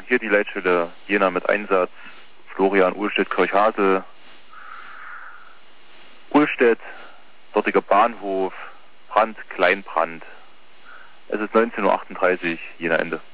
Hier die Leitstelle Jena mit Einsatz. Florian Uhlstedt, Kirchhasel. Uhlstedt, dortiger Bahnhof, Brand, Kleinbrand. Es ist 19:38 Uhr, Jena Ende.